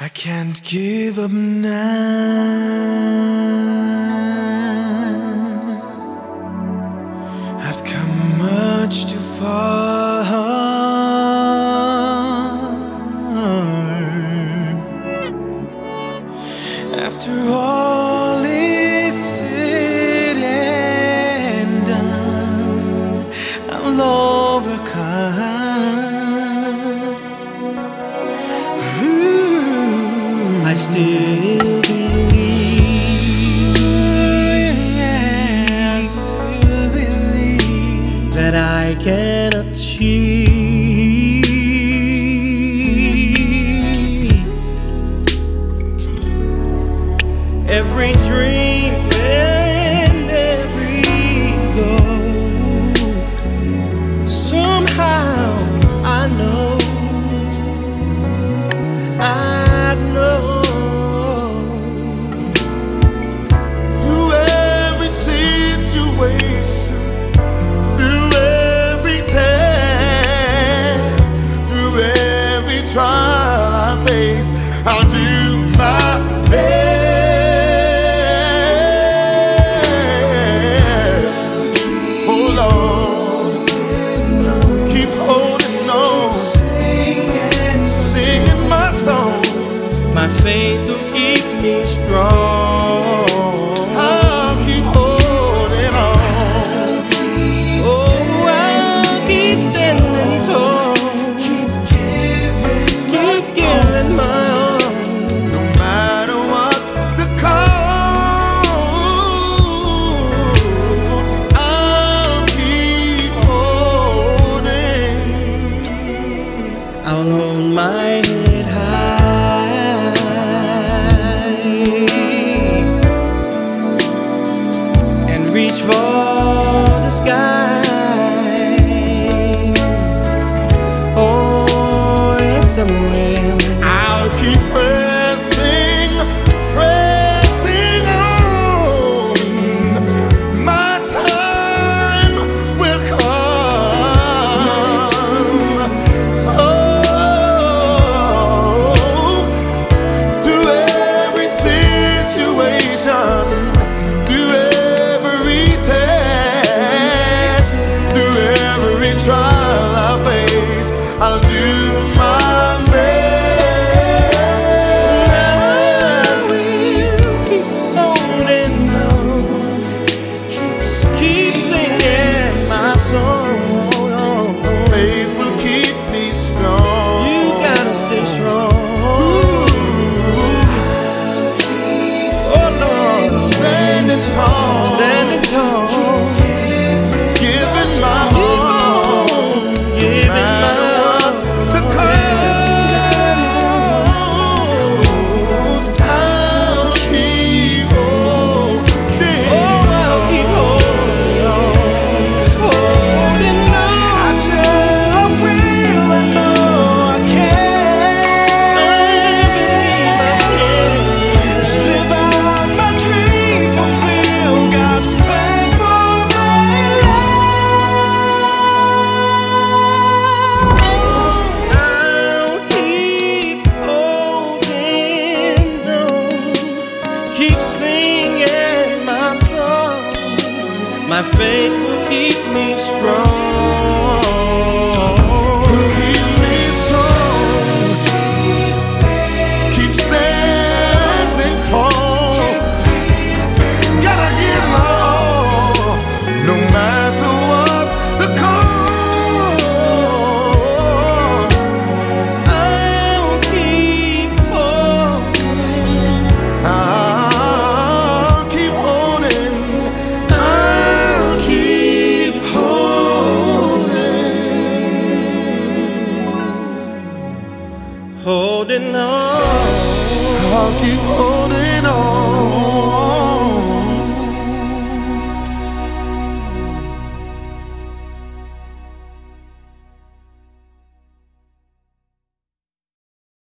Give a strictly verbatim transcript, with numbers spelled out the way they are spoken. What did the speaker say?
I can't give up now. I've come much too far. After all is said and done, I'll overcome. I still believe, yeah, I still believe that I can achieve every dream and every goal. Somehow I know, I know. Trial I face, I'll do my best. Hold on, keep holding on, singing my song. My faith will keep me strong. I'll keep holding on. Oh, I'll keep standing tall. I'll hold my head high and reach for the sky. Oh, yes, I will. I'll keep pressing, pressing on. My time will come. Oh, to every situation, to every test, to every trial I face, I'll do my faith will keep me strong. You gotta stay strong. Oh Lord, standing tall, Standing tall. giving my all, Giving my all. the cause, I'll keep holding. Oh, I'll keep holding on. Holding on. I said I will, I know I can. I believe I can. Live out my dream, fulfill God's plan for my life. I'll keep holding on. Keep singing my song. My faith will keep me strong.